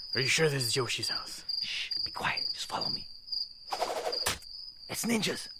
Are you sure this is Yoshi's house? Shh, be quiet. Just follow me. It's ninjas.